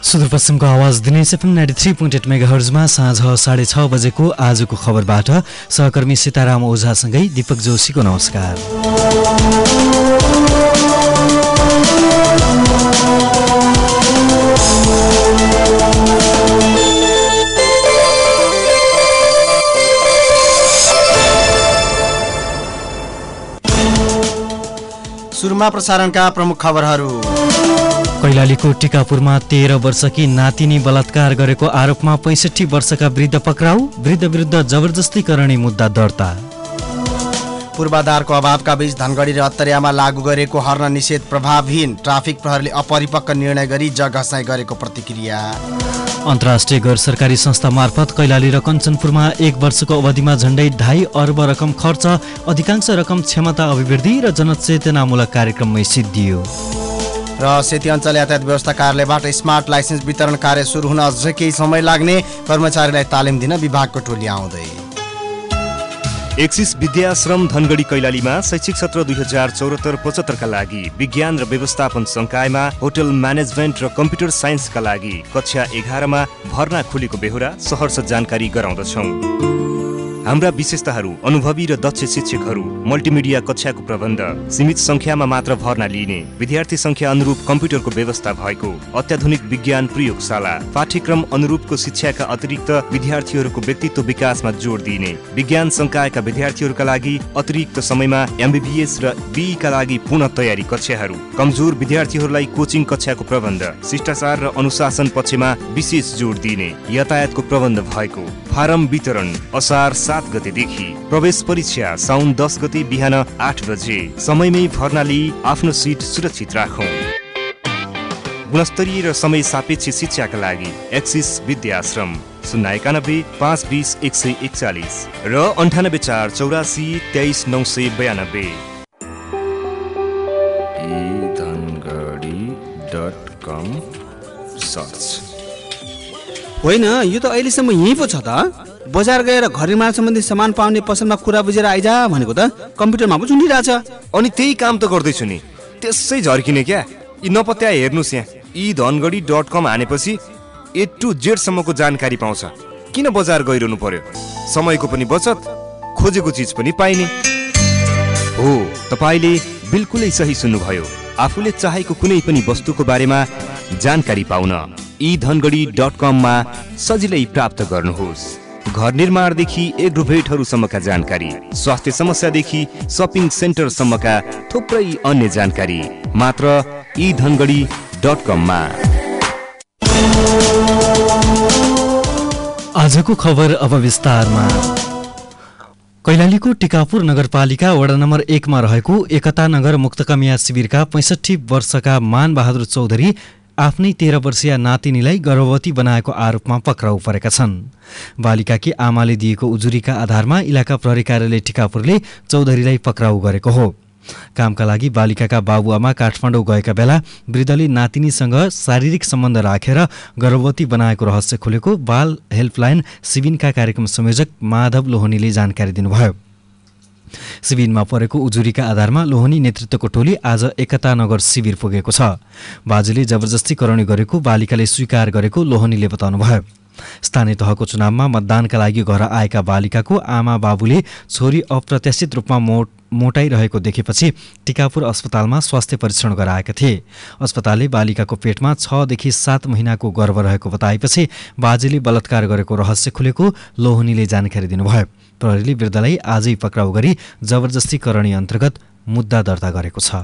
सुदूरपश्चिमको आवाज दिने एफएम 93.8 मेगाहर्जमा साँझ 6:30 बजेको आजको खबरबाट सहकर्मी सीताराम ओझासँगै दीपक जोशीको नमस्कार। सुरुमा प्रसारणका प्रमुख खबरहरू। कैलालीको टिकापुरमा 13 वर्षकी नातिनी बलात्कार गरेको आरोपमा 65 वर्षका वृद्ध पक्राउ, वृद्ध विरुद्ध जबरजस्ती गर्ने मुद्दा दर्ता। पूर्वाधारको अभावका बीच धनगढी र अत्तरियामा लागू गरेको हर्न निषेध प्रभावहीन, ट्राफिक प्रहरीले अपरिपक्व निर्णय गरी जगहसाई गरेको प्रतिक्रिया। अन्तर्राष्ट्रिय गैर सरकारी संस्था मार्फत कैलाली र कञ्चनपुरमा 1 वर्षको अवधिमा झण्डै 2.5 अर्ब रकम खर्च, अधिकांश रकम क्षमता अभिवृद्धि र जनचेतनामूलक कार्यक्रममै सिद्धियो। र सेती अञ्चल यातायात व्यवस्था कार्यालयबाट स्मार्ट लाइसेन्स वितरण कार्य सुरु हुन अझै केही समय लाग्ने, कर्मचारीलाई तालिम दिन विभागको टोली आउँदै। एक्सिस विद्याश्रम धनगढी कैलालीमा शैक्षिक सत्र 2074-75 का लागि विज्ञान र व्यवस्थापन संकायमा होटल म्यानेजमेन्ट र कम्प्युटर साइन्सका लागि कक्षा 11 मा भर्ना खुलेको बेहोरा सहर्ष जानकारी गराउँदछौँ। हाम्रा विशेषताहरू अनुभवी र दक्ष शिक्षकहरू, मल्टिमिडिया कक्षाको प्रबन्ध, सीमित संख्यामा मात्र भर्ना लिने, विद्यार्थी संख्या अनुरूप कम्प्युटरको व्यवस्था भएको, अत्याधुनिक विज्ञान प्रयोगशाला, पाठ्यक्रम अनुरूपको शिक्षाका अतिरिक्त विद्यार्थीहरूको व्यक्तित्व विकासमा जोड दिने, विज्ञान संकायका विद्यार्थीहरूका लागि अतिरिक्त समयमा एमबीबीएस र बीई का लागि पुनः तयारी कक्षाहरू, कमजोर विद्यार्थीहरूलाई कोचिङ कक्षाको प्रबन्ध, शिष्टाचार र अनुशासन पक्षमा विशेष जोड दिने, यातायातको प्रबन्ध भएको, फारम वितरण असार 7 गतेदेखि, प्रवेश परीक्षा साउन 10 गते बिहान 8 बजे। समयमै भर्ना लिई आफ्नो सिट सुरक्षित राखौं। गुणस्तरीय र समय सापेक्ष शिक्षाका लागि एक्सिस विद्याश्रम 091 520 141 र 98 484 23 992। edhangadi.com search. होइन, यो त अहिलेसम्म यहीँ पो छ त। बजार गएर घर निर्माण सम्बन्धी सामान पाउने पसलमा कुरा बुझेर आइजा भनेको त कम्प्युटरमा पो झुन्डिरहेछ। अनि त्यही काम त गर्दैछु नि, त्यसै झर्किने क्या। यी नपत्या हेर्नुहोस्, यहाँ edhangadi.com हानेपछि A to Z सम्मको जानकारी पाउँछ। किन बजार गइरहनु पर्यो? समयको पनि बचत, खोजेको चिज पनि पाइने। हो, तपाईले बिल्कुलै सही सुन्नुभयो। आफूले चाहेको कुनै पनि वस्तुको बारेमा जानकारी पाउन edhangadi.com मा सजिलै प्राप्त गर्नुहोस्। घर निर्माणदेखि एग्रोभेटहरूसम्मका जानकारी, स्वास्थ्य समस्यादेखि सपिङ सेन्टरसम्मका थुप्रै अन्य जानकारी मात्र edhangadi.com मा। आजको खबर अब विस्तारमा। कैलालीको टिकापुर नगरपालिका वडा नम्बर 1 मा रहेको एकता नगर मुक्तकामिया शिविरका 65 वर्षका मान बहादुर चौधरी आफ्नै 13 वर्षीय नातिनीलाई गर्भवती बनाएको आरोपमा पक्राउ परेका छन्। बालिकाकी आमाले दिएको उजुरीका आधारमा इलाका प्रहरी कार्यालय टिकापुरले चौधरीलाई पक्राउ गरेको हो। कामका लागि बालिकाका बाबुआमा काठमाडौँ गएका बेला वृद्धले नातिनीसँग शारीरिक सम्बन्ध राखेर गर्भवती बनाएको रहस्य खुलेको बाल हेल्पलाइन सिबिनका कार्यक्रम संयोजक माधव लोहनीले जानकारी दिनुभयो। शिविरमा परेको उजुरीका आधारमा लोहनी नेतृत्वको टोली आज एकता नगर शिविर पुगेको छ। बाजेले जबरजस्ती कराउने गरेको बालिकाले स्वीकार गरेको लोहनीले बताउनुभयो। स्थानीय तहको चुनावमा मतदानका लागि घर आएका बालिकाको आमा बाबुले छोरी अप्रत्याशित रूपमा मोटाइरहेको देखेपछि टिकापुर अस्पतालमा स्वास्थ्य परीक्षण गराएका थिए। अस्पतालले बालिकाको पेटमा 6 देखि 7 महिनाको गर्भ रहेको बताएपछि बाजेले बलात्कार गरेको रहस्य खुलेको लोहनीले जानकारी दिनुभयो। प्रहरीले वृद्धलाई आजै पक्राउ गरी जबरजस्ती करणी अन्तर्गत मुद्दा दर्ता गरेको छ।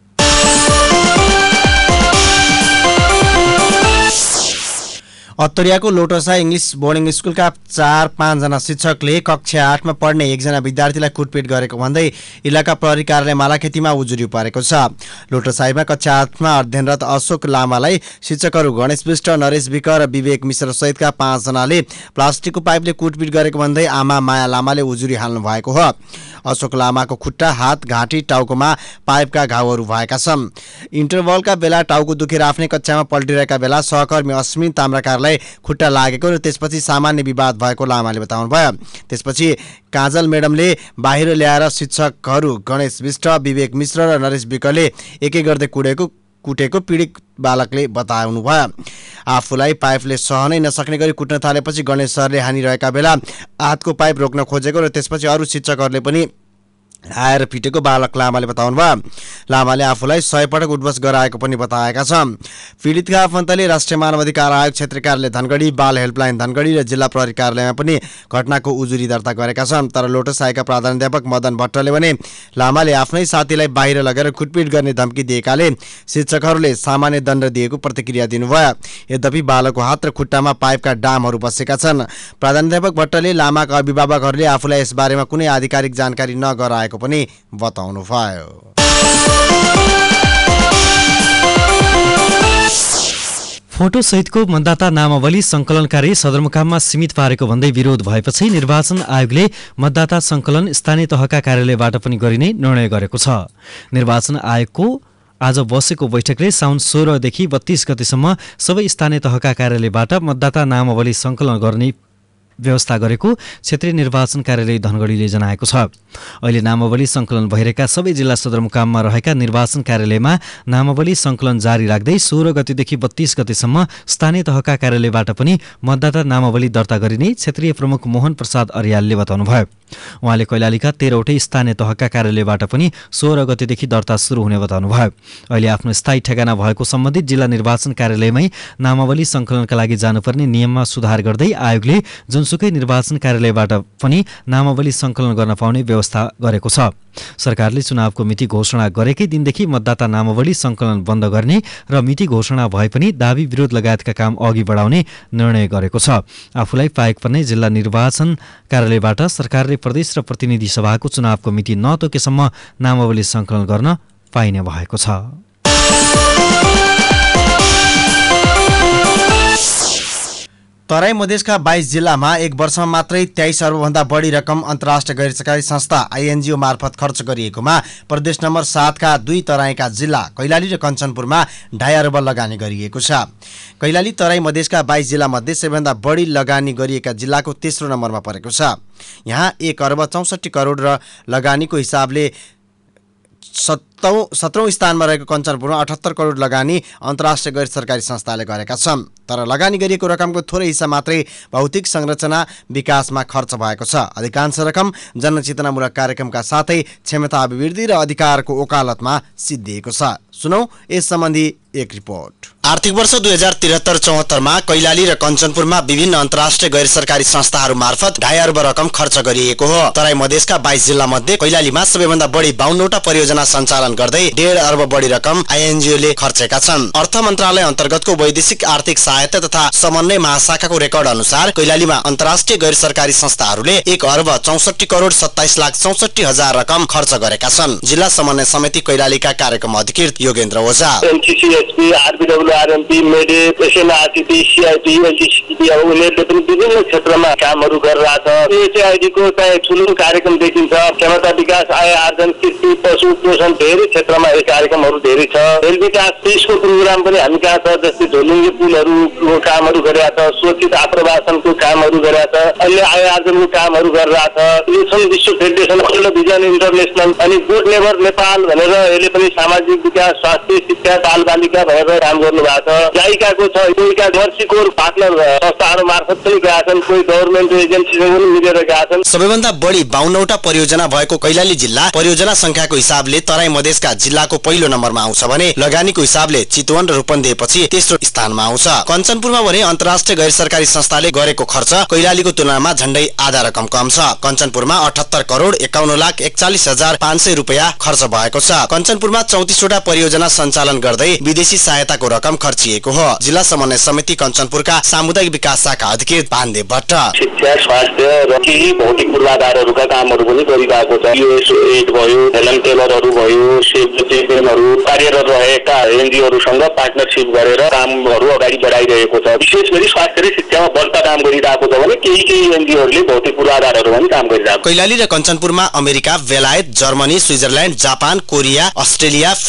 अत्तरियाको लोटसा इङ्ग्लिस बोर्डिङ स्कुलका 4-5 जना शिक्षकले कक्षा 8 मा पढ्ने 1 जना विद्यार्थीलाई कुटपिट गरेको भन्दै इलाका प्रहरी कार्यालय मालाखेतीमा उजुरी परेको छ। लोटसाईमा कक्षा 8 मा अध्ययनरत अशोक लामालाई शिक्षकहरू गणेश विष्ट, नरेश विक र विवेक मिश्र सहितका 5 जनाले प्लास्टिकको पाइपले कुटपिट गरेको भन्दै आमा माया लामाले उजुरी हाल्नु भएको हो। अशोक लामाको खुट्टा, हात, घाँटी, टाउकोमा पाइपका घाउहरू भएका छन्। इन्टरभलका बेला टाउको दुखेर आफ्नै कक्षामा पल्टिरहेका बेला सहकर्मी अस्मिन ताम्राकारलाई खुट्टा लागेको र त्यसपछि सामान्य विवाद भएको लामाले बताउनुभयो। त्यसपछि काजल मेडमले बाहिर ल्याएर शिक्षकहरू गणेश विष्ट, विवेक मिश्र र नरेश विकले एकै गर्दै कुटेको कुटेको पीडित बालकले बताउनुभयो। आफूलाई पाइपले सहनै नसक्ने गरी कुट्न थालेपछि गणेश सरले हानिरहेका बेला हातको पाइप रोक्न खोजेको र त्यसपछि अरू शिक्षकहरूले पनि आएर पिटेको बालक लामाले बताउनुभयो। लामाले आफूलाई 100 पटक उठबस गराएको पनि बताएका छन्। पीडितका आफन्तले राष्ट्रिय मानव अधिकार आयोग क्षेत्रीय कार्यालय धनगढी, बाल हेल्पलाइन धनगढी र जिल्ला प्रहरी कार्यालयमा पनि घटनाको उजुरी दर्ता गरेका छन्। तर लोटस आयोगका प्रधानाध्यापक मदन भट्टले भने लामाले आफ्नै साथीलाई बाहिर लगेर कुटपिट गर्ने धम्की दिएकाले शिक्षकहरूले सामान्य दण्ड दिएको प्रतिक्रिया दिनुभयो। यद्यपि बालकको हात र खुट्टामा पाइपका डामहरू बसेका छन्। प्रधानाध्यापक भट्टले लामाका अभिभावकहरूले आफूलाई यसबारेमा कुनै आधिकारिक जानकारी नगराएको पनि बताउनु भयो। फोटो सहितको मतदाता नामावली संकलन कार्य सदरमुकाममा सीमित पारेको भन्दै विरोध भएपछि निर्वाचन आयोगले मतदाता संकलन स्थानीय तहका कार्यालयबाट पनि गरिने निर्णय गरेको छ। निर्वाचन आयोगको आज बसेको बैठकले साउन 16 देखि 32 गतेसम्म सबै स्थानीय तहका कार्यालयबाट मतदाता नामावली संकलन गर्ने व्यवस्था गरेको क्षेत्रीय निर्वाचन कार्यालय धनगढीले जनाएको छ। अहिले नामावली संकलन भइरहेका सबै जिल्ला सदरमुकाममा रहेका निर्वाचन कार्यालयमा नामावली संकलन जारी राख्दै 16 गतेदेखि 32 गतेसम्म स्थानीय तहका कार्यालयबाट पनि मतदाता नामावली दर्ता गरिने क्षेत्रीय प्रमुख मोहन प्रसाद अर्यालले बताउनुभयो। उहाँले कैलालीका 13वटै स्थानीय तहका कार्यालयबाट पनि 16 गतेदेखि दर्ता सुरु हुने बताउनुभयो। अहिले आफ्नो स्थायी ठेगाना भएको सम्बन्धित जिल्ला निर्वाचन कार्यालयमै नामावली संकलनका लागि जानुपर्ने नियममा सुधार गर्दै आयोगले जुनसुकै निर्वाचन कार्यालयबाट पनि नामावली संकलन गर्न पाउने व्यवस्था गरेको छ। सरकारले चुनावको मिति घोषणा गरेकै दिनदेखि मतदाता नामावली संकलन बन्द गर्ने र मिति घोषणा भए पनि दाबी विरोध लगायतका काम अघि बढाउने निर्णय गरेको छ। आफूलाई पाएक पर्ने जिल्ला निर्वाचन कार्यालयबाट सरकारले प्रदेश र प्रतिनिधि सभाको चुनावको मिति नतोकेसम्म नामावली संकलन गर्न पाइने भएको छ। तराई मधेसका 22 जिल्लामा एक वर्षमा मात्रै 23 अर्बभन्दा बढी रकम अन्तर्राष्ट्रिय गैर सरकारी संस्था आइएनजिओ मार्फत खर्च गरिएकोमा प्रदेश नम्बर 7 का 2 तराईका जिल्ला कैलाली र कञ्चनपुरमा 2.5 अर्ब लगानी गरिएको छ। कैलाली तराई मधेसका 22 जिल्लामध्ये सबैभन्दा बढी लगानी गरिएका जिल्लाको तेस्रो नम्बरमा परेको छ। यहाँ 1 अर्ब 64 करोड र लगानीको हिसाबले 17औं स्थानमा रहेको कञ्चनपुरमा 78 करोड लगानी अन्तर्राष्ट्रिय गैर सरकारी संस्थाले गरेका छन्। तर लगानी गरिएको रकमको थोरै हिस्सा मात्रै भौतिक संरचना विकासमा खर्च भएको छ। अधिकांश रकम जनचेतनामूलक कार्यक्रमका साथै क्षमता अभिवृद्धि र अधिकारको वकालतमा सिद्धिएको छ। सुनौ यस सम्बन्धी एक रिपोर्ट। आर्थिक वर्ष 2073-74 मा कैलाली र कञ्चनपुरमा विभिन्न अन्तर्राष्ट्रिय गैर सरकारी संस्थाहरू मार्फत 2.5 अर्ब रकम खर्च गरिएको हो। तराई मधेसका 22 जिल्ला मध्ये कैलालीमा सबैभन्दा बढी 52वटा परियोजना सञ्चालन गर्दै 1.5 अर्ब बढी रकम आइएनजिओले खर्चेका छन्। अर्थ मन्त्रालय अन्तर्गतको वैदेशिक आर्थिक सहायता तथा समन्वय महाशाखाको रेकर्ड अनुसार कैलालीमा अन्तर्राष्ट्रिय गैर सरकारी संस्थाहरूले 1 अर्ब 64 करोड 27 लाख 64 हजार रकम खर्च गरेका छन्। जिल्ला समन्वय समिति कैलालीका कार्यक्रम अधिकृत योगेन्द्र ओझा आरएमपी मेडे एसएनआरटीपी सीआईटी एलटीसीपी अब उनीहरूले पनि विभिन्न क्षेत्रमा कामहरू गरिरहेछ। एचआईडीको चाहिँ ठुलो कार्यक्रम देखिन्छ। क्षमता विकास, आय आर्जन, कृषि, पशु पोषण धेरै क्षेत्रमा यो कार्यक्रमहरू धेरै छ। रेल विकास 30को प्रोग्राम पनि हामी कहाँ छ, जस्तै झोलुङ्गे पुलहरूको कामहरू गरिरहेछ, स्वच्छ आप्रवासनको कामहरू गरिरहेछ, अन्य आय आर्जनको कामहरू गरिरहेछ। नेसन विश्व फेडरेसन अल भिजन इन्टरनेसनल अनि गुड नेबर नेपाल भनेर यसले पनि सामाजिक विकास, स्वास्थ्य, शिक्षा, बाल बालिका भनेर काम गर्नु भएको छ। जाइकाको छ, जाइका मर्सीकोर पार्टनर संस्थाहरू मार्फत पनि गएका छन्, कोही गभर्नमेन्ट एजेन्सीसँग पनि मिलेर गएका छन्। सबैभन्दा बढी 52वटा परियोजना भएको कैलाली जिल्ला परियोजना संख्याको हिसाबले तराई मधेसका जिल्लाको पहिलो नम्बरमा आउँछ भने लगानीको हिसाबले चितवन र रूपन्देहीपछि तेस्रो स्थानमा आउँछ। कञ्चनपुरमा भने अन्तर्राष्ट्रिय गैर सरकारी संस्थाले गरेको खर्च कैलालीको तुलनामा झण्डै आधा रकम कम छ। कञ्चनपुरमा 78 करोड 51 लाख 41 हजार 500 रुपैयाँ खर्च भएको छ। कञ्चनपुरमा 34वटा परियोजना सञ्चालन गर्दै विदेशी सहायताको रकम खर्चिएको हो। जिल्ला समन्वय समिति कञ्चनपुरका सामुदायिक विकास शाखा अधिकृत पाण्डे भट्ट शिक्षा, स्वास्थ्य र केही भौतिक पूर्वाधारहरूका कामहरू पनि गरिरहेको छ। युएसएड भयो, हेलन टेलरहरू भयो, सेभ द चिल्ड्रेनहरू कार्यरत रहेका एनजिओहरूसँग पार्टनरसिप गरेर कामहरू अगाडि बढाइरहेको छ। विशेष गरी स्वास्थ्य र शिक्षामा बढ्ता काम गरिरहेको छ भने केही एनजिओहरूले भौतिक पूर्वाधारहरू पनि काम गरिरहेको छ। कैलाली र कञ्चनपुरमा अमेरिका, बेलायत, Germany, Switzerland, Japan, Korea, Australia, Finland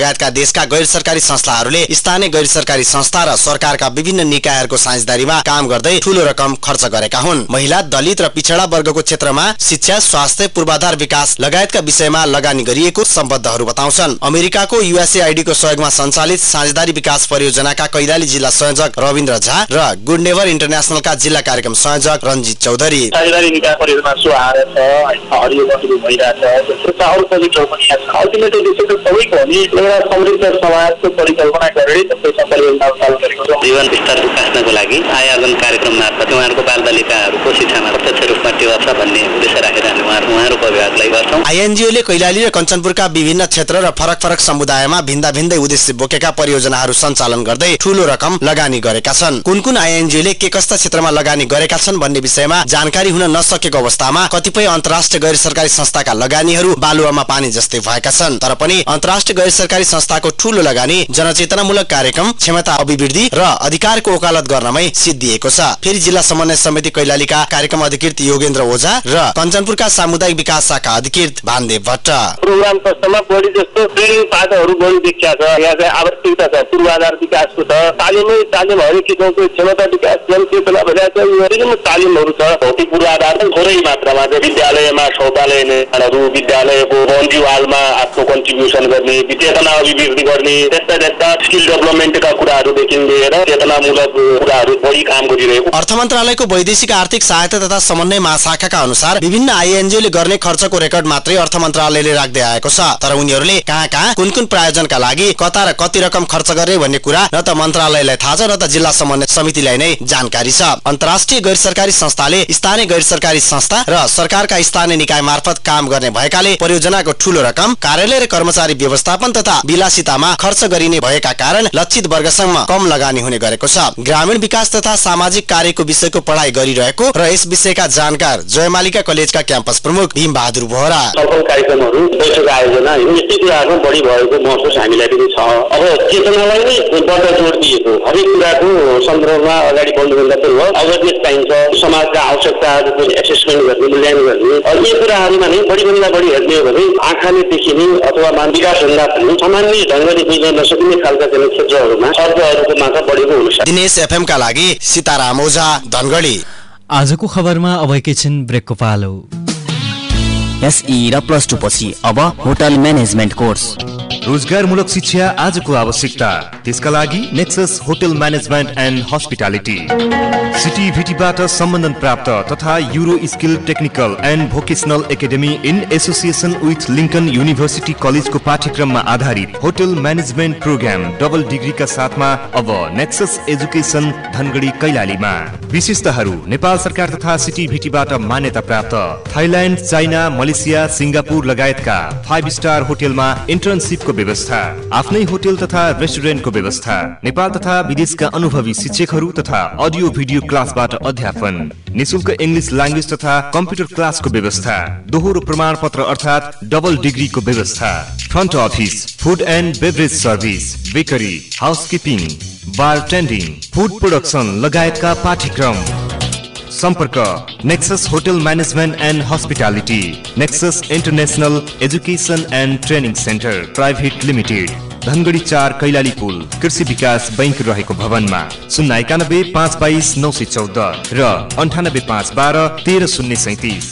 लगायतका देशका गैर सरकारी संस्थाहरूले स्थानीय गैर सरकारी संस्था र सरकारका विभिन्न निकायहरूको साझेदारीमा काम गर्दै ठूलो रकम खर्च गरेका हुन्। महिला, दलित र पिछडा वर्गको क्षेत्रमा शिक्षा, स्वास्थ्य, पूर्वाधार विकास लगायतका विषयमा लगानी गरिएको सम्बद्धहरू बताउँछन्। अमेरिकाको युएसएआईडी को सहयोगमा सञ्चालित साझेदारी विकास परियोजनाका कैलाली जिल्ला संयोजक रविन्द्र झा र गुड नेबर इन्टरनेसनलका जिल्ला कार्यक्रम संयोजक रञ्जित चौधरी। साझेदारी विकास परियोजना सो आएर छ, हरियो बटुलो भइरहेछ, त्यस्तो अरू प्रोजेक्टहरू पनि छ। अल्टिमेटली त्यसको सबैको नि एउटा समृद्ध समाजको परिकल्पना गरेर त्यसको परियोजना चालू गरेको छ। जीवन स्तर विकासको लागि आय आर्जन कार्यक्रम मार्फत उहाँहरूको बालबालिकाहरूको शिक्षामा प्रत्यक्ष रूपमा टेवा छ भन्ने उद्देश्य राखेर हामी उहाँहरूको अभिभावकलाई गर्छौँ। आइएनजिओले कैलाली र कञ्चनपुरका विभिन्न क्षेत्र र फरक फरक समुदायमा भिन्दा भिन्दै उद्देश्य बोकेका परियोजनाहरू सञ्चालन गर्दै ठूलो रकम लगानी गरेका छन्। कुन आइएनजिओले के कस्ता क्षेत्रमा लगानी गरेका छन् भन्ने विषयमा जानकारी हुन नसकेको अवस्थामा कतिपय अन्तर्राष्ट्रिय गैर सरकारी संस्थाका लगानीहरू बालुवामा पानी जस्तै भएका छन्। तर पनि अन्तर्राष्ट्रिय गैर सरकारी संस्थाको ठूलो लगानी जनचेतनामूलक कार्यक्रम, क्षमता अभिवृद्धि र अधिकारको वकालत गर्नमै सिद्धिएको छ। फेरि जिल्ला समन्वय समिति कैलालीका कार्यक्रम अधिकृत योगेन्द्र ओझा र कञ्चनपुरका सामुदायिक विकास शाखा अधिकृत भानदेव भट्ट। प्रोग्राम कस्तमा बढी जस्तो ट्रेनिङ पाठहरू बढी देखिया छ। यहाँ चाहिँ आवश्यकता छ पूर्वाधार विकासको छ, तालिम हरेक किसिमको क्षमता विकास, जनचेतना भइरहेको विभिन्न तालिमहरू छ। भौतिक पूर्वाधार थोरै मात्रामा चाहिँ विद्यालयमा शौचालय निर्माणहरू, विद्यालयको बाउन्ड्री वालमा आफ्नो कन्ट्रिब्युसन गर्ने, चेतना अभिवृद्धि गर्ने, त्यस्ता स्किल डेभलपमेन्टका कुराहरूदेखि लिएर चेतनामूलक कुराहरू बढी काम गरिरहेको। अर्थ मन्त्रालयको वैदेशिक आर्थिक सहायता तथा समन्वय महाशाखाका अनुसार विभिन्न आइएनजिओले गर्ने खर्चको रेकर्ड मात्रै अर्थ मन्त्रालयले राख्दै आएको छ। तर उनीहरूले कहाँ कुन प्रायोजनका लागि कता र कति रकम खर्च गर्ने भन्ने कुरा न त मन्त्रालयलाई थाहा छ न त जिल्ला समन्वय समितिलाई नै जानकारी छ। अन्तर्राष्ट्रिय गैर सरकारी संस्थाले स्थानीय गैर सरकारी संस्था र सरकारका स्थानीय निकाय मार्फत काम गर्ने भएकाले परियोजनाको ठूलो रकम कार्यालय र कर्मचारी व्यवस्थापन तथा विलासितामा खर्च गरिने भएका कारण लक्षित वर्गसम्म कम लगानी हुने गरेको छ। ग्रामीण विकास तथा सामाजिक कार्यको विषयको पढाइ गरिरहेको र यस विषयका जानकार जयमालिका कलेजका क्याम्पस प्रमुख भीम बहादुर बोहरा। सफल कार्यक्रमहरू, बैठक आयोजना यस्तै कुराहरूमा बढी भएको महसुस हामीलाई पनि छ। अब चेतनालाई नै बढ्ता जोड दिएको हरेक कुराको सन्दर्भमा अगाडि बढ्नुभन्दा पूर्व अवेरनेस चाहिन्छ। समाजका आवश्यकताहरूको एसेसमेन्ट गर्ने, मूल्याङ्कन गर्ने, यी कुराहरूमा नै बढीभन्दा बढी हेर्ने हो भने आँखाले देखिने अथवा विकासभन्दा पनि सामान्य ढङ्गले बुझ्न नसकिने खालका क्षेत्रहरूमा शब्दहरूको मात्रा बढेको हुन सक्छ। दिनेश एफएमका लागि सीताराम ओझा, धनगढी। आजको खबरमा अब एकैछिन ब्रेकको पालो। एसई र प्लस 2 पछि अब होटल म्यानेजमेन्ट कोर्स। रोजगारमूलक शिक्षा आजको आवश्यकता, त्यसका लागि Nexus hotel management and hospitality सिटीभिटीबाट सम्बन्धन प्राप्त तथा Euro skill technical and vocational academy in association with Lincoln university कलेजको पाठ्यक्रममा आधारित होटल म्यानेजमेन्ट प्रोग्राम डबल डिग्रीका साथमा अब नेक्सस एजुकेसन धनगढी कैलालीमा। विशेषताहरू नेपाल सरकार तथा सिटीभिटीबाट मान्यता प्राप्त थाइल्यान्ड, चाइना, मलेसिया, सिङ्गापुर लगायतका 5 स्टार होटलमा इन्टर्नसिपको व्यवस्था, आफ्नै होटल तथा रेस्टुरेन्टको व्यवस्था, नेपाल तथा विदेशका अनुभवी शिक्षकहरू तथा अडियो भिडियो क्लासबाट अध्यापन, निशुल्क इङ्ग्लिश ल्याङ्ग्वेज तथा कम्प्युटर क्लासको व्यवस्था, दोहोरो प्रमाणपत्र अर्थात् डबल डिग्रीको व्यवस्था, front office, food and beverage service, bakery, housekeeping, bartending, food production लगायतका पाठ्यक्रम। सम्पर्क Nexus hotel management and hospitality, Nexus international education and training centre private limited, Dhangadhi 4 Kailali पुल, कृषि विकास बैंक रहेको भवनमा। 091 522 914 र 98 512 1337।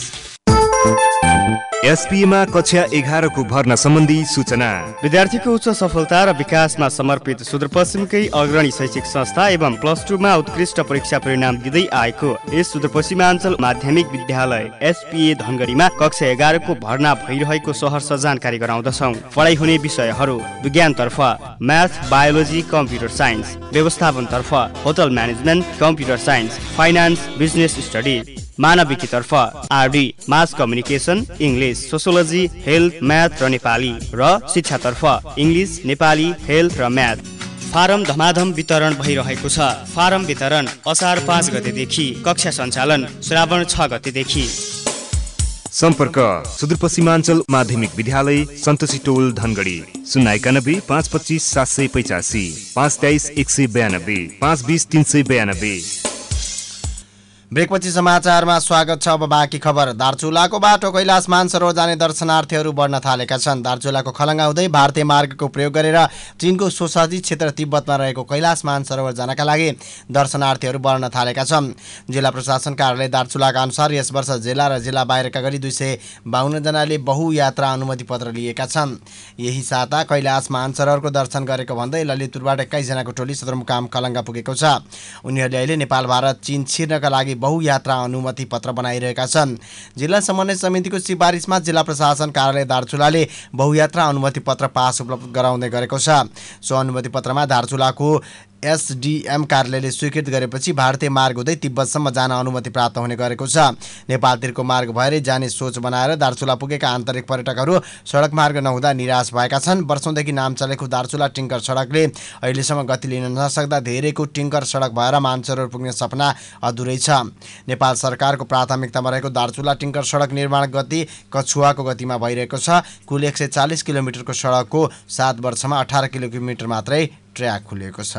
एसपीएमा कक्षा 11 को भर्ना सम्बन्धी सूचना। विद्यार्थीको उच्च सफलता र विकासमा समर्पित सुदूरपश्चिमकै अग्रणी शैक्षिक संस्था एवं प्लस 2 मा उत्कृष्ट परीक्षा परिणाम दिँदै आएको यस सुदूरपश्चिमाञ्चल माध्यमिक विद्यालय एसपीए धनगढीमा कक्षा 11 को भर्ना भइरहेको सहर्ष जानकारी गराउँदछौँ। पढाइ हुने विषयहरू विज्ञानतर्फ म्याथ, बायोलोजी, कम्प्युटर साइन्स, व्यवस्थापनतर्फ hotel management, computer science, finance, business study, मानविकीतर्फ RD, mass communication, English, sociology, health, math र नेपाली र शिक्षातर्फ इङ्ग्लिस, नेपाली, हेल्थ र म्याथ। फारम धमाधम वितरण भइरहेको छ। फारम वितरण असार 5 गतेदेखि, कक्षा सञ्चालन श्रावण 6 गतेदेखि। सम्पर्क सुदूरपश्चिमाञ्चल माध्यमिक विद्यालय सन्तोषी टोल धनगढी 091 525 785 523 192 520 392। ब्रेकपछि समाचारमा स्वागत छ। अब बाँकी खबर। दार्चुलाको बाटो कैलाश मानसरोवर जाने दर्शनार्थीहरू बढ्न थालेका छन्। दार्चुलाको खलङ्गा हुँदै भारतीय मार्गको प्रयोग गरेर चीनको सोसाइटी क्षेत्र तिब्बतमा रहेको कैलाश मानसरोवर जानका लागि दर्शनार्थीहरू बढ्न थालेका छन्। जिल्ला प्रशासन कार्यालय दार्चुलाका अनुसार यस वर्ष जिल्ला र जिल्ला बाहिरका गरी 252 जनाले बहुयात्रा अनुमति पत्र लिएका छन्। यही साता कैलाश मानसरोवरको दर्शन गरेको भन्दै ललितपुरबाट 21 जनाको टोली सदरमुकाम खलङ्गा पुगेको छ। उनीहरूले अहिले नेपाल भारत चीन छिर्नका लागि बहुयात्रा अनुमति पत्र बनाइरहेका छन्। जिल्ला समन्वय समितिको सिफारिसमा जिल्ला प्रशासन कार्यालय दार्चुलाले बहुयात्रा अनुमति पत्र पास उपलब्ध गराउँदै गरेको छ। सो अनुमति पत्रमा दार्चुलाको एसडीएम कार्यालयले स्वीकृत गरेपछि भारतीय मार्ग हुँदै तिब्बतसम्म जान अनुमति प्राप्त हुने गरेको छ। नेपालतिरको मार्ग भएरै जाने सोच बनाएर दार्चुला पुगेका आन्तरिक पर्यटकहरू सडक मार्ग नहुँदा निराश भएका छन्। वर्षौंदेखि नाम चलेको दार्चुला टिङ्कर सडकले अहिलेसम्म गति लिन नसक्दा धेरैको टिङ्कर सडक भएर मानसरोवर पुग्ने सपना अधुरै छ। नेपाल सरकारको प्राथमिकतामा रहेको दार्चुला टिङ्कर सडक निर्माण गति कछुवाको गतिमा भइरहेको छ। कुल 140 किलोमिटरको सडकको 7 वर्षमा 18 किलोमिटर मात्रै ट्र्याक खुलिएको छ।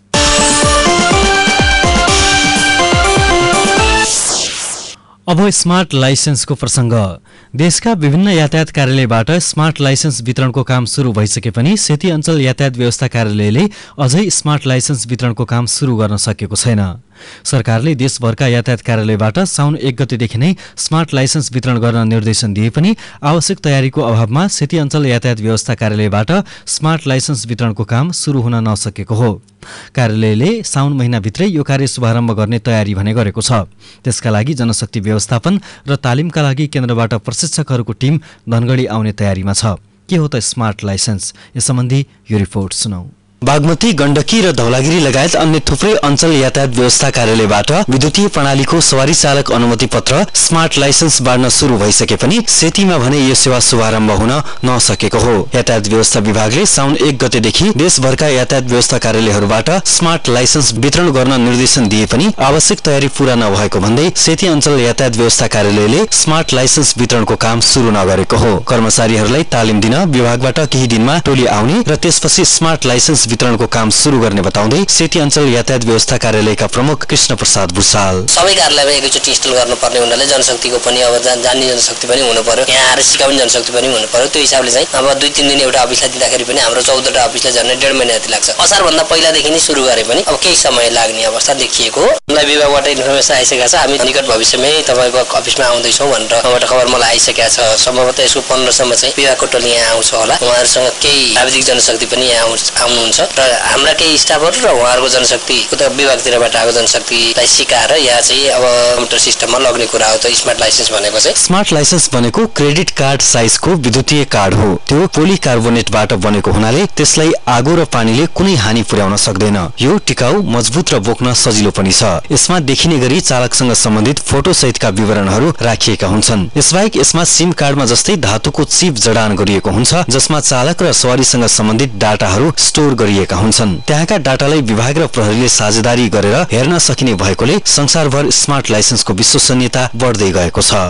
अब स्मार्ट लाइसेन्सको प्रसङ्ग। देशका विभिन्न यातायात कार्यालयबाट स्मार्ट लाइसेन्स वितरणको काम सुरु भइसके पनि सेती अञ्चल यातायात व्यवस्था कार्यालयले अझै स्मार्ट लाइसेन्स वितरणको काम सुरु गर्न सकेको छैन। सरकारले देशभरका यातायात कार्यालयबाट साउन 1 गतेदेखि नै स्मार्ट लाइसेन्स वितरण गर्न निर्देशन दिए पनि आवश्यक तयारीको अभावमा सेती अञ्चल यातायात व्यवस्था कार्यालयबाट स्मार्ट लाइसेन्स वितरणको काम सुरु हुन नसकेको हो। कार्यालयले साउन महिनाभित्रै यो कार्य शुभारम्भ गर्ने तयारी भने गरेको छ। त्यसका लागि जनशक्ति व्यवस्थापन र तालिमका लागि केन्द्रबाट प्रशिक्षकहरूको टिम धनगढी आउने तयारीमा छ। के हो त स्मार्ट लाइसेन्स? यस सम्बन्धी यो रिपोर्ट सुनौ। बागमती, गण्डकी र धौलागिरी लगायत अन्य थुप्रै अञ्चल यातायात व्यवस्था कार्यालयबाट विद्युतीय प्रणालीको सवारी चालक अनुमति पत्र स्मार्ट लाइसेन्स बाँड्न सुरु भइसके पनि सेतीमा भने यो सेवा शुभारम्भ हुन नसकेको हो। यातायात व्यवस्था विभागले साउन 1 गतेदेखि देशभरका यातायात व्यवस्था कार्यालयहरूबाट स्मार्ट लाइसेन्स वितरण गर्न निर्देशन दिए पनि आवश्यक तयारी पूरा नभएको भन्दै सेती अञ्चल यातायात व्यवस्था कार्यालयले स्मार्ट लाइसेन्स वितरणको काम सुरु नगरेको हो। कर्मचारीहरूलाई तालिम दिन विभागबाट केही दिनमा टोली आउने र त्यसपछि स्मार्ट लाइसेन्स वितरणको काम सुरु गर्ने बताउँदै सेती अञ्चल यातायात व्यवस्था कार्यालयका प्रमुख कृष्ण प्रसाद भुसाल, सबै कार्यालयमा एकैचोटि इन्स्टल गर्नुपर्ने हुनाले जनशक्तिको पनि अब जान्ने जनशक्ति पनि हुनु पर्यो, यहाँ आएर सिकाउने जनशक्ति पनि हुनु पर्यो। त्यो हिसाबले चाहिँ अब 2-3 दिन एउटा अफिसलाई दिँदाखेरि पनि हाम्रो 14वटा अफिसलाई झन्डै 1.5 महिना जति लाग्छ। असार भन्दा पहिलादेखि नै सुरु गरे पनि अब केही समय लाग्ने अवस्था देखिएको हो। मलाई विभागबाट इन्फर्मेसन आइसकेको छ, हामी निकट भविष्यमै तपाईको अफिसमा आउँदैछौँ भनेर उहाँबाट खबर मलाई आइसकेको छ। सम्भवतः यसको 15 सम्म चाहिँ विभागको टोली यहाँ आउँछ होला। उहाँहरूसँग केही प्राविधिक जनशक्ति पनि यहाँ आउनुहुन्छ र हाम्रा केही स्टाफहरू र उहाँहरूको जनशक्ति उता विभागतिरबाट आएको जनशक्तिलाई सिकाएर यहाँ चाहिँ अब कम्प्युटर सिस्टममा लग्ने कुरा हो। त स्मार्ट लाइसेन्स भनेको चाहिँ स्मार्ट लाइसेन्स भनेको क्रेडिट कार्ड साइजको विद्युतीय कार्ड हो। त्यो पोलिकार्बोनेटबाट बनेको हुनाले त्यसलाई आगो र पानीले कुनै हानि पुर्याउन सक्दैन। यो टिकाउ, मजबुत र बोक्न सजिलो पनि छ। यसमा देखिने गरी चालकसँग सम्बन्धित फोटो सहितका विवरणहरू राखिएका हुन्छन्। यसबाहेक यसमा सिम कार्डमा जस्तै धातुको चिप जडान गरिएको हुन्छ जसमा चालक र सवारीसँग सम्बन्धित डाटाहरू स्टोर गरिएका हुन्छन्। त्यहाँका डाटालाई विभाग र प्रहरीले साझेदारी गरेर हेर्न सकिने भएकोले संसारभर स्मार्ट लाइसेन्सको विश्वसनीयता बढ्दै गएको छ।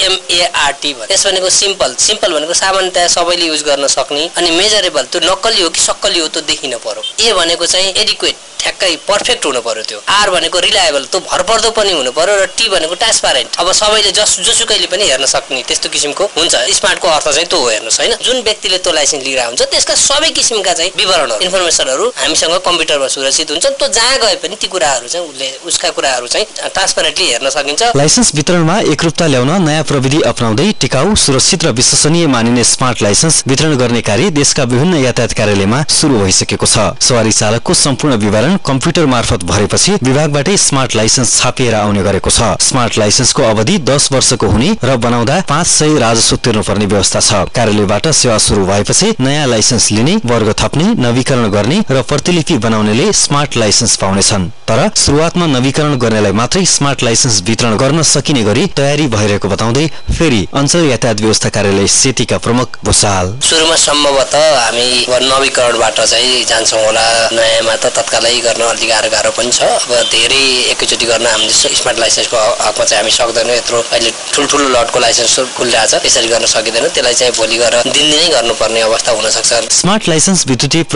SMART यस भनेको सिम्पल भनेको सामान्यतया सबैले युज गर्न सक्ने, अनि मेजरेबल त्यो नक्कली हो कि सक्कली हो त्यो देखिन पर्यो। ए भनेको चाहिँ एडिक्वेट, ठ्याक्कै पर्फेक्ट हुनु पर्यो। त्यो आर भनेको रिलायबल, त्यो भरपर्दो पनि हुनु पर्यो, र टी भनेको ट्रान्सपारेन्ट, अब सबैले जोसुकैले पनि हेर्न सक्ने त्यस्तो किसिमको हुन्छ। स्मार्टको अर्थ चाहिँ त्यो हो, हेर्नुस् हैन। जुन व्यक्तिले त्यो लाइसेन्स लिएर हुन्छ त्यसका सबै किसिमका चाहिँ विवरणहरू, इन्फर्मेसनहरू हामीसँग कम्प्युटरमा सुरक्षित हुन्छ। त्यो जहाँ गए पनि ती कुराहरू चाहिँ उसका कुराहरू चाहिँ ट्रान्सपेरेन्टली हेर्न सकिन्छ। लाइसेन्स वितरणमा एकरूपता ल्याउन नयाँ प्रविधि अपनाउँदै टिकाउ, सुरक्षित र विश्वसनीय मानिने स्मार्ट लाइसेन्स वितरण गर्ने कार्य देशका विभिन्न यातायात कार्यालयमा सुरु भइसकेको छ। सवारी चालकको सम्पूर्ण विवरण कम्प्युटर मार्फत भरेपछि विभागबाटै स्मार्ट लाइसेन्स छापिएर आउने गरेको छ। स्मार्ट लाइसेन्सको अवधि 10 वर्षको हुने र बनाउँदा 500 राजस्व तिर्नुपर्ने व्यवस्था छ। कार्यालयबाट सेवा सुरु भएपछि नयाँ लाइसेन्स लिने, वर्ग थप्ने, नवीकरण गर्ने र प्रतिलिपि बनाउनेले स्मार्ट लाइसेन्स पाउनेछन्। तर सुरुवातमा नवीकरण गर्नेलाई मात्रै स्मार्ट लाइसेन्स वितरण गर्न सकिने गरी तयारी भइरहेको बताउँदै फेरि अञ्चल यातायात व्यवस्था कार्यालय सेतीका प्रमुख भुसाल, सुरुमा सम्भवतः हामी नवीकरणबाट चाहिँ जान्छौँ होला। नयाँमा त तत्कालै गर्न अलिक गाह्रो पनि छ। अब धेरै एकैचोटि गर्न हामीले स्मार्ट लाइसेन्सको हकमा चाहिँ हामी सक्दैनौँ। यत्रो अहिले ठुल्ठुलो लटको लाइसेन्स खुलिरहेछ, यसरी गर्न सकिँदैन। त्यसलाई चाहिँ भोलि गएर दिनदिनै गर्नुपर्ने अवस्था हुन सक्छ। स्मार्ट लाइसेन्स विद्युतीय प्रविधिको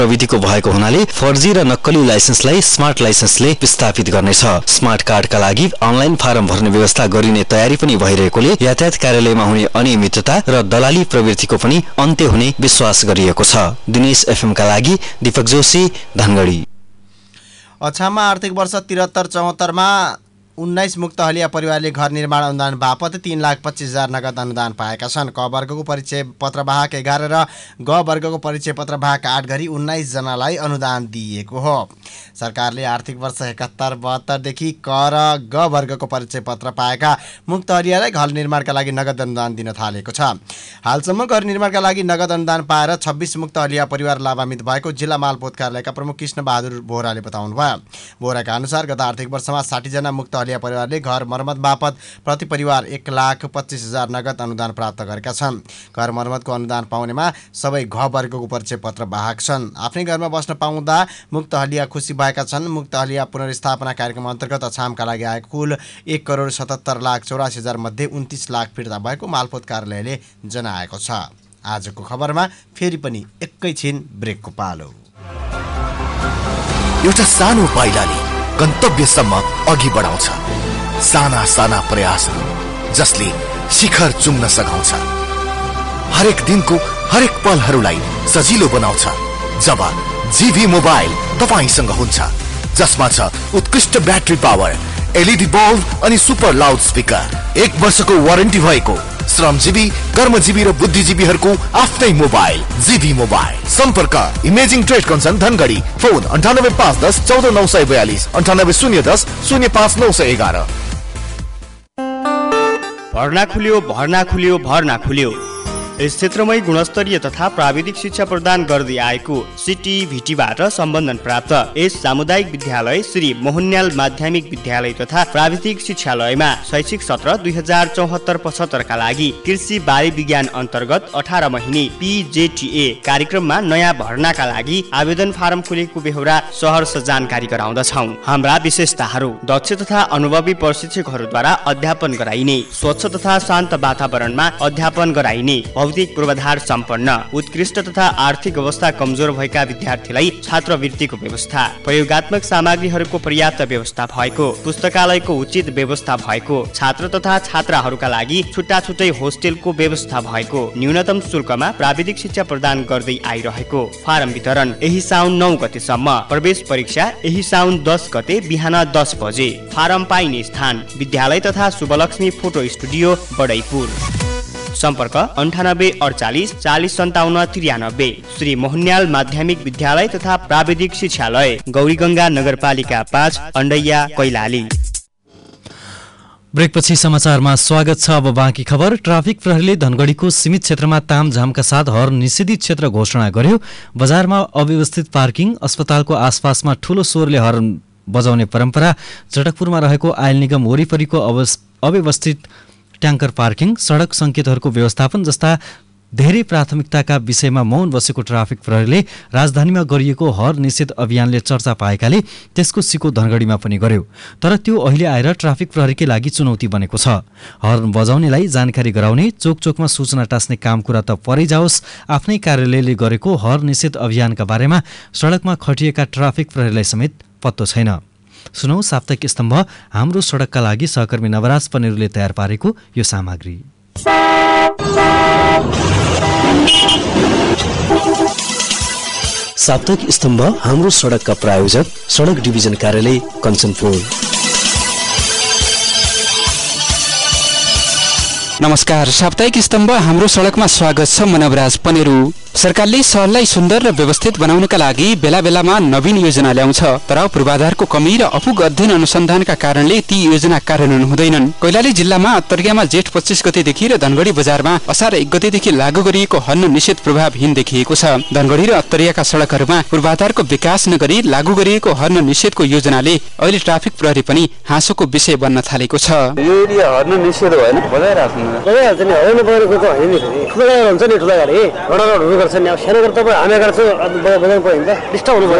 भएको हुनाले फर्जी र नक्कली लाइसेन्सलाई स्मार्ट लाइसेन्सले विस्थापित गर्नेछ। स्मार्ट कार्डका लागि अनलाइन फारम भर्ने व्यवस्था गरिने तयारी पनि भइरहेकोले यातायात कार्यालयमा हुने अनियमितता र दलाली प्रवृत्तिको पनि अन्त्य हुने विश्वास गरिएको छ। दिनेश एफएमका लागि दीपक जोशी, धनगढी। अछाममा आर्थिक वर्ष 73-74 मा 19 मुक्त हलिया परिवारले घर निर्माण अनुदान बापत 3,25,000 नगद अनुदान पाएका छन्। क वर्गको परिचय पत्रवाहक 11 र ग वर्गको परिचय पत्रवाहक 8 गरी 19 जनालाई अनुदान दिएको हो। सरकारले आर्थिक वर्ष 71-72 देखि क र ग वर्गको परिचय पत्र पाएका मुक्त हलियालाई घर निर्माणका लागि नगद अनुदान दिन थालेको छ। हालसम्म घर निर्माणका लागि नगद अनुदान पाएर 26 मुक्त हलिया परिवार लाभान्वित भएको जिल्ला मालपोत कार्यालयका प्रमुख कृष्ण बहादुर बोहराले बताउनुभयो। बोहराका अनुसार गत आर्थिक वर्षमा 60 जना मुक्त हलिया परिवारले घर मर्मत बापत प्रति परिवार 1,25,000 नगद अनुदान प्राप्त गरेका छन्। घर मर्मतको अनुदान पाउनेमा सबै घ वर्गको परिचय पत्र वाहक छन्। आफ्नै घरमा बस्न पाउँदा मुक्त हलिया खुसी भएका छन्। मुक्त हलिया पुनर्स्थापना कार्यक्रम अन्तर्गत अछामका लागि आएको कुल 1,77,84,000 मध्ये 29 लाख फिर्ता भएको मालपोत कार्यालयले जनाएको छ। आजको खबरमा फेरि पनि एकैछिन ब्रेकको पालो। एउटा सानो पाइलाले गन्तव्यसम्म अघि बढाउँछ। साना साना प्रयासहरू जसले शिखर चुम्न सघाउँछ। हरेक दिनको हरेक पलहरूलाई सजिलो बनाउँछ जब जीभी मोबाइल तपाईसँग हुन्छ, जसमा छ उत्कृष्ट ब्याट्री पावर, एलईडी बल्ब अनि सुपर लाउड स्पिकर। 1 वर्षको वारेन्टी भएको श्रमजीवी, कर्मजीवी र बुद्धिजीवीहरूको आफ्नै मोबाइल जीभी मोबाइल। सम्पर्क imaging trade concern Dhangadhi. Phone 985110 14942 980110 05911। भर्ना खुल्यो। यस क्षेत्रमै गुणस्तरीय तथा प्राविधिक शिक्षा प्रदान गर्दै आएको सिटिभिटीबाट सम्बन्धन प्राप्त यस सामुदायिक विद्यालय श्री मोहनलाल माध्यमिक विद्यालय तथा प्राविधिक शिक्षालयमा शैक्षिक सत्र 2074-75 का लागि कृषि बाली विज्ञान अन्तर्गत 18 महिने PJTA कार्यक्रममा नयाँ भर्नाका लागि आवेदन फारम खुलेको बेहोरा सहर्ष जानकारी गराउँदछौं। हाम्रा विशेषताहरू: दक्ष तथा अनुभवी प्रशिक्षकहरूद्वारा अध्यापन गराइने, स्वच्छ तथा शान्त वातावरणमा अध्यापन गराइने, भौतिक पूर्वाधार सम्पन्न, उत्कृष्ट तथा आर्थिक अवस्था कमजोर भएका विद्यार्थीलाई छात्रवृत्तिको व्यवस्था, प्रयोगात्मक सामग्रीहरूको पर्याप्त व्यवस्था भएको, पुस्तकालयको उचित व्यवस्था भएको, छात्र तथा छात्राहरूका लागि छुट्टा छुट्टै होस्टेलको व्यवस्था भएको, न्यूनतम शुल्कमा प्राविधिक शिक्षा प्रदान गर्दै आइरहेको। फारम वितरण यही साउन 9 गतेसम्म। प्रवेश परीक्षा यही साउन 10 गते बिहान 10 बजे। फारम पाइने स्थान विद्यालय तथा शुभलक्ष्मी फोटो स्टुडियो, बडैपुर। सम्पर्क 9848 40 57 93। श्री मोहनलाल माध्यमिक विद्यालय तथा प्राविधिक शिक्षालय, गौरीगंगा नगरपालिका 5, अंडैया, कैलाली। ब्रेकपछि समाचारमा स्वागत छ। अब बाँकी खबर। ट्राफिक प्रहरीले धनगढीको सीमित क्षेत्रमा तामझामका साथ हर निषेधित क्षेत्र घोषणा गर्यो। बजारमा अव्यवस्थित पार्किङ, अस्पतालको आसपासमा ठूलो स्वरले हर्न बजाउने परम्परा, झटकपुरमा रहेको आयल निगम वरिपरिको अव्यवस्थित ट्याङ्कर पार्किङ, सडक सङ्केतहरूको व्यवस्थापन जस्ता धेरै प्राथमिकताका विषयमा मौन बसेको ट्राफिक प्रहरीले राजधानीमा गरिएको हर निषेध अभियानले चर्चा पाएकाले त्यसको सिको धनगढीमा पनि गर्यो। तर त्यो अहिले आएर ट्राफिक प्रहरीकै लागि चुनौती बनेको छ। हर्न बजाउनेलाई जानकारी गराउने, चोक चोकमा सूचना टास्ने काम कुरा त परै जाओस्, आफ्नै कार्यालयले गरेको हर निषेध अभियानका बारेमा सडकमा खटिएका ट्राफिक प्रहरीलाई समेत पत्तो छैन। सुनौ साप्ताहिक स्तम्भ, हाम्रो सडकका लागि सहकर्मी नवराज पनेरुले तयार पारेको यो सामग्री। साप्ताहिक स्तम्भ हाम्रो सडकका प्रायोजक सडक डिभिजन कार्यालय कञ्चनपुर। नमस्कार, साप्ताहिक स्तम्भ हाम्रो सडकमा स्वागत छ। म नवराज पनेरु। सरकारले शहरलाई सुन्दर र व्यवस्थित बनाउनका लागि बेला बेलामा नवीन योजना ल्याउँछ, तर पूर्वाधारको कमी र अपुग अध्ययन अनुसन्धानका कारणले ती योजना कार्यान्वयन हुँदैनन्। कैलाली जिल्लामा अत्तरियामा जेठ 25 गतेदेखि र धनगढी बजारमा असार 1 गतेदेखि लागू गरिएको हर्न निषेध प्रभावहीन देखिएको छ। धनगढी र अत्तरियाका सडकहरूमा पूर्वाधारको विकास नगरी लागू गरिएको हर्न निषेधको योजनाले अहिले ट्राफिक प्रहरी पनि हाँसोको विषय बन्न थालेको छ। यो एरिया हर्न निषेध भएन, बजाइराख्नु बजाइहाल्छ नि, हर्न बजाएको त हैन नि, ठुला गाडी हुन्छ नि, ठुला गाडी गर्छ नि अब सानो गर्दा हामी गर्छ बजाउनु पर्यो नि त डिस्टर्ब हुनु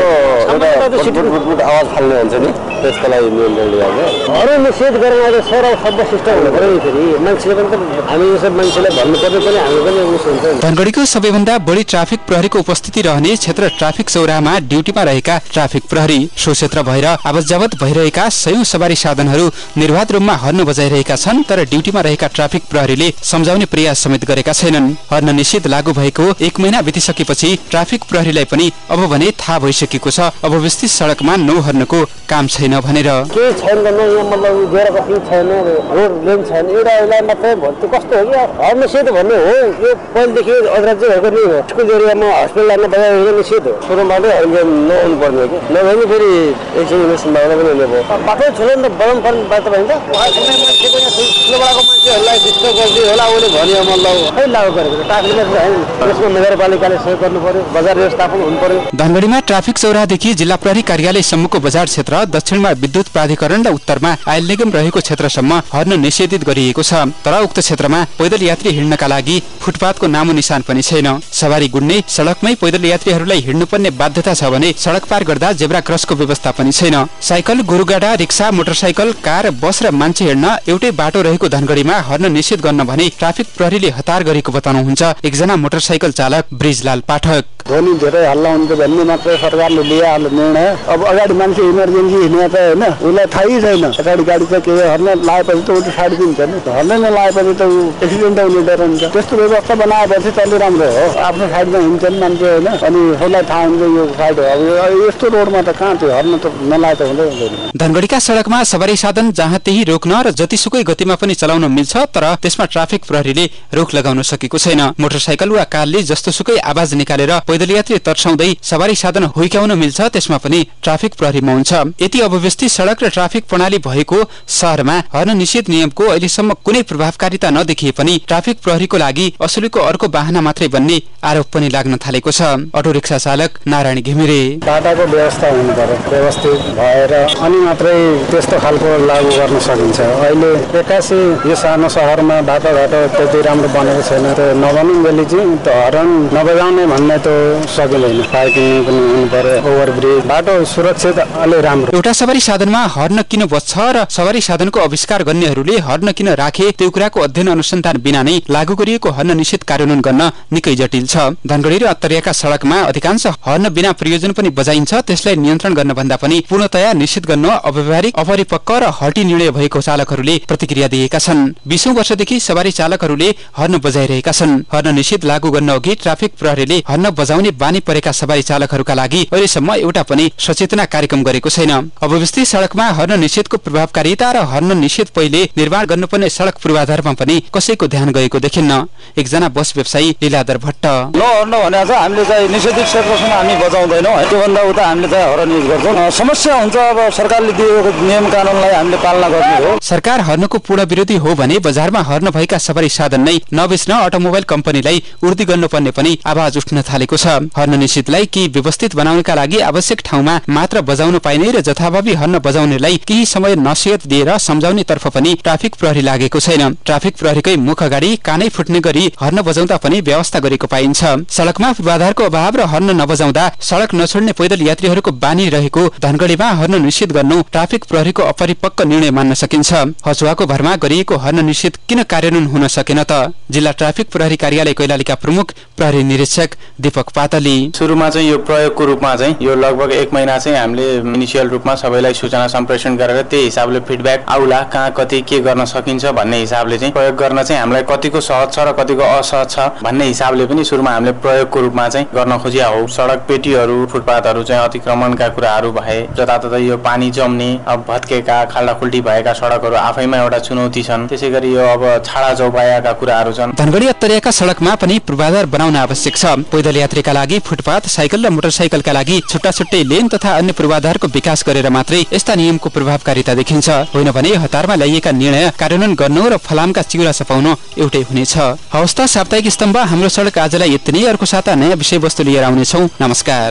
पर्यो आवाज फाल्ने हुन्छ नि त्यसको लागि नियन्त्रण लिएको अरू निषेध गरेर अहिले सर शब्द सिस्टम हुनु पर्यो नि फेरि मान्छेले पनि त हामी यो सब मान्छेलाई भन्नुपर्ने पनि हामी पनि उस हुन्छ नि। धनगढीको सबैभन्दा बढी ट्राफिक प्रहरीको उपस्थिति रहने क्षेत्र ट्राफिक चौराहामा ड्युटीमा रहेका ट्राफिक प्रहरी सो क्षेत्र भएर आवतजावत भइरहेका सयौं सवारी साधनहरू निर्वाध रूपमा हर्न बजाइरहेका छन् तर ड्युटीमा रहेका ट्राफिक प्रहरीले सम्झाउने प्रयास समेत गरेका छैनन्। हर्न निषेध लागू भएको 1 महिना बितिसकेपछि ट्राफिक प्रहरीलाई पनि अब भने थाहा भइसकेको छ अब विस्तृत सडकमा नो हर्नको काम छैन भनेर। के छैन यहाँ मतलब जेरा कति छैन रोड लेन छैन एउटा यसलाई मात्रै भन्नु कस्तो हो कि हर्न निषेध भन्ने हो यो पहिलेदेखि अग्राज्य भएको नै हो। स्कुल एरियामा हस्पिटल लाइन बजाएर निषेध हो सुरुमाले नहुनु पर्ने हो कि नभए नि फेरि एकछिन सम्भावना पनि हुने भयो। बाटो छोडेर त बजाउनु पर्ने बाटो भन्छ मान्छेको ठुलोबडाको मान्छेहरूलाई डिस्टर्ब गरिदियो होला उसले भन्यो मतलब खै लागु गरेको ट्राफिकले यसमा नगरपालिकाले सहयोग गर्नु पर्यो बजार व्यवस्थापन हुनु पर्यो। धनगढीमा ट्राफिक चौराहादेखि जिल्ला प्रहरी कार्यालयसम्मको बजार क्षेत्र दक्षिणमा विद्युत प्राधिकरण र उत्तरमा आयल निगम रहेको क्षेत्रसम्म हर्न निषेधित गरिएको छ तर उक्त क्षेत्रमा पैदल यात्री हिँड्नका लागि फुटपाथको नामो निशान पनि छैन। सवारी गुड्ने सडकमै पैदल यात्रीहरूलाई हिँड्नुपर्ने बाध्यता छ भने सडक पार गर्दा जेब्रा क्रसको व्यवस्था पनि छैन। साइकल गोरुगाडा रिक्सा मोटरसाइकल कार बस र मान्छे हिँड्न एउटै बाटो रहेको धनगढीमा हर्न निषेध गर्न भने ट्राफिक प्रहरीले हतार गरेको बताउनुहुन्छ एकजना मोटरसाइकल चालक ब्रिजलाल पाठक। ध्वनि धेरै हल्ला हुन्छ भन्ने मात्रै सरकारले लिइहाल्यो निर्णय। अब अगाडि मान्छे इमर्जेन्सी हिँड्ने त होइन उसलाई थाहै छैन अगाडि गाडी चाहिँ के हर्न लगाएपछि त उसले साइड दिन्छ नि हर्न नलागेपछि त एक्सिडेन्ट हुने डर हुन्छ। त्यस्तो व्यवस्था बनाएपछि चल्नु राम्रो हो आफ्नो साइडमा हिँड्छन् मान्छे होइन अनि सबलाई थाहा हुन्छ यो साइड हो। अब यस्तो रोडमा त कहाँ थियो हर्न त नलागे त हुँदै हुँदैन। धनगढीका सडकमा सवारी साधन जहाँ त्यही रोक्न र जतिसुकै गतिमा पनि चलाउन मिल्छ तर त्यसमा ट्राफिक प्रहरीले रोक लगाउन सकेको छैन। मोटरसाइकल वा कारले जस्तोसुकै आवाज निकालेर पैदल यात्री तर्साउँदै सवारी साधन हुर्काउन मिल्छ त्यसमा पनि ट्राफिक प्रहरीमा हुन्छ। यति अव्यवस्थित सडक र ट्राफिक प्रणाली भएको शहरमा हर्न निषेध नियमको अहिलेसम्म कुनै प्रभावकारिता नदेखिए पनि ट्राफिक प्रहरीको लागि असुलीको अर्को बाहना मात्रै बन्ने आरोप पनि लाग्न थालेको छ। अटो रिक्सा चालक नारायण घिमिरे बाटाको व्यवस्था हुनु पर्यो व्यवस्थित भएर अनि मात्रै त्यस्तो खालको लागू गर्न सकिन्छ। अहिले एक्कासी यो सानो शहरमा बाटोघाटो त्यति राम्रो बनेको छैन त्यो नबनुन्जेली चाहिँ त हर्न नबजाउने भन्ने त सकिँदैन। पार्किङ पनि हुनु पर्यो ओभरब्रिज बाटो सुरक्षित अलि राम्रो। एउटा सवारी साधनमा हर्न किन बज्छ र सवारी साधनको आविष्कार गर्नेहरूले हर्न किन राखे त्यो कुराको अध्ययन अनुसन्धान बिना नै लागू गरिएको हर्न निषेध कार्यान्वयन गर्न निकै जटिल छ। धनगढी र अत्तरियाका सडकमा अधिकांश हर्न बिना प्रयोजन पनि बजाइन्छ त्यसलाई नियन्त्रण गर्न भन्दा पनि पूर्णतया निषेध गर्न अव्यावहारिक अपरिपक्व र हल्टी निर्णय भएको चालकहरूले प्रतिक्रिया दिएका छन्। 20औं वर्षदेखि सवारी चालकहरूले हर्न बजाइरहेका छन्। हर्न निषेध लागू गर्न अघि ट्राफिक प्रहरीले हर्न बजाउने बानी परेका सवारी चालकहरूका लागि अहिलेसम्म एउटा पनि सचेतना कार्यक्रम गरेको छैन। अव्यवस्थित सडकमा हर्न निषेधको प्रभावकारिता र हर्न निषेध पहिले निर्माण गर्नुपर्ने सडक पूर्वाधारमा पनि कसैको ध्यान गएको देखिन्न। एकजना बस व्यवसायी लीलाधर भट्ट हर्न भने चाहिँ हामीले चाहिँ निषेधित क्षेत्रसम्म हामी बजाउँदैनौँ त्योभन्दा उता हामीले चाहिँ हर्न युज गर्छौँ। समस्या हुन्छ अब सरकारले दिएको नियम कानुनलाई हामीले पालना गर्ने हो। सरकार हर्नको पूर्ण विरोधी हो भने बजारमा हर्न भएका सवारी साधन नै नबेच्न अटोमोबाइल कम्पनीलाई उर्दी गर्नुपर्ने पनि आवाज उठ्न थालेको छ। हर्न निषेधलाई केही व्यवस्थित बनाउनका लागि आवश्यक ठाउँमा मात्र बजाउन पाइने र जथाभावी हर्न बजाउनेलाई केही समय नसिहत दिएर सम्झाउने तर्फ पनि ट्राफिक प्रहरी लागेको छैन। ट्राफिक प्रहरीकै मुख अगाडि कानै फुट्ने गरी हर्न बजाउँदा पनि व्यवस्था गरेको पाइन्छ। सडकमा पूर्वाधारको अभाव र हर्न नबजाउँदा सडक नछोड्ने पैदल यात्रीहरूको बानी रहेको धनगढीमा हर्न निषेध गर्नु ट्राफिक प्रहरीको अपरिपक्व निर्णय मान्न सकिन्छ। हचुवाको भरमा गरिएको हर्न निषेध किन कार्यान्वयन हुन सकेन त? जिल्ला ट्राफिक प्रहरी कार्यालय कैलालीका प्रमुख प्रहरी निरीक्षक दीपक पातली सुरुमा चाहिँ यो प्रयोगको रूपमा चाहिँ यो लगभग 1 महिना चाहिँ हामीले इनिसियल रूपमा सबैलाई सूचना सम्प्रेषण गरेर त्यही हिसाबले फिडब्याक आउला कहाँ कति के गर्न सकिन्छ भन्ने हिसाबले चाहिँ प्रयोग गर्न चाहिँ हामीलाई कतिको सहज छ र कतिको असहज छ भन्ने हिसाबले पनि सुरुमा हामीले प्रयोगको रूपमा चाहिँ गर्न खोजिया हो। सडक पेटीहरू फुटपाथहरू चाहिँ अतिक्रमणका कुराहरू भए जताततै यो पानी जम्ने अब भत्केका खाल्डाखुल्टी भएका सडकहरू आफैमा एउटा चुनौती छन्। त्यसैगरी यो अब छाडा चौपायाका कुराहरू छन्। धनगढी अत्तरियाका सडकमा पनि पूर्वाधार बनाउन आवश्यक छ। पैदल यात्रीका लागि फुटपाथ साइकल र मोटरसाइकलका लागि छुट्टा छुट्टै लेन तथा अन्य पूर्वाधारको विकास गरेर मात्रै यस्ता नियमको प्रभावकारिता देखिन्छ। होइन भने हतारमा ल्याइएका निर्णय कार्यान्वयन गर्नु र फलामका चिउरा सपाउनु एउटै हुनेछ। हवस् त साप्ताहिक स्तम्भ हाम्रो सडक आजलाई यति नै। अर्को साता नयाँ विषयवस्तु लिएर आउनेछौँ। नमस्कार।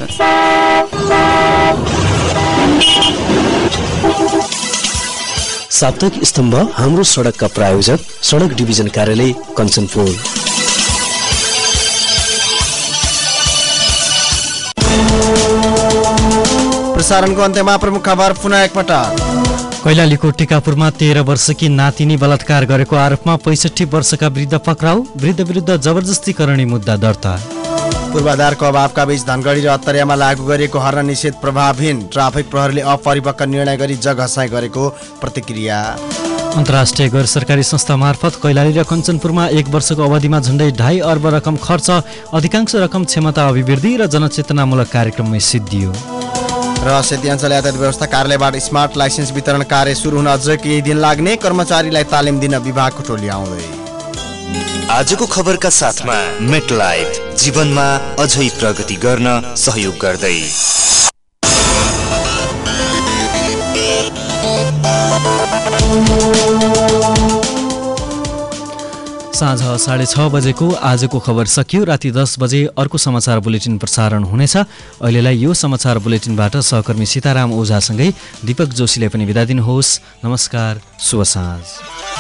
साप्ताहिक स्तम्भ हाम्रो सडकका प्रायोजक सडक डिभिजन कार्यालय कञ्चनपुर। प्रसारणको अन्त्यमा प्रमुख खबर पुनः एकपटक। कैलालीको टिकापुरमा 13 वर्षकी नातिनी बलात्कार गरेको आरोपमा 65 वर्षका वृद्ध पक्राउ, वृद्ध विरुद्ध जबरजस्ती करणी मुद्दा दर्ता। पूर्वाधारको अभावका बीच धनगढी र अत्तरियामा लागू गरिएको हर्न निषेध प्रभावहीन, ट्राफिक प्रहरीले अपरिपक्व निर्णय गरी जग हसाई गरेको प्रतिक्रिया। अन्तर्राष्ट्रिय गैर सरकारी संस्था मार्फत कैलाली र कञ्चनपुरमा 1 वर्षको अवधिमा झण्डै 2.5 अर्ब रकम खर्च, अधिकांश रकम क्षमता अभिवृद्धि र जनचेतनामूलक कार्यक्रममै सिद्धियो। र सेती अञ्चल यातायात व्यवस्था कार्यालयबाट स्मार्ट लाइसेन्स वितरण कार्य सुरु हुन अझ केही दिन लाग्ने, कर्मचारीलाई तालिम दिन विभागको टोली आउँदै। आजको खबरका साथमा मेटलाइफ, जीवनमा अझै प्रगति गर्न सहयोग गर्दै। साँझ 6:30 बजेको आजको खबर सकियो। राति 10 बजे अर्को समाचार बुलेटिन प्रसारण हुनेछ। अहिलेलाई यो समाचार बुलेटिनबाट सहकर्मी सीताराम ओझासँगै दीपक जोशीले पनि बिदा दिनुहोस्। नमस्कार, शुभ साँझ।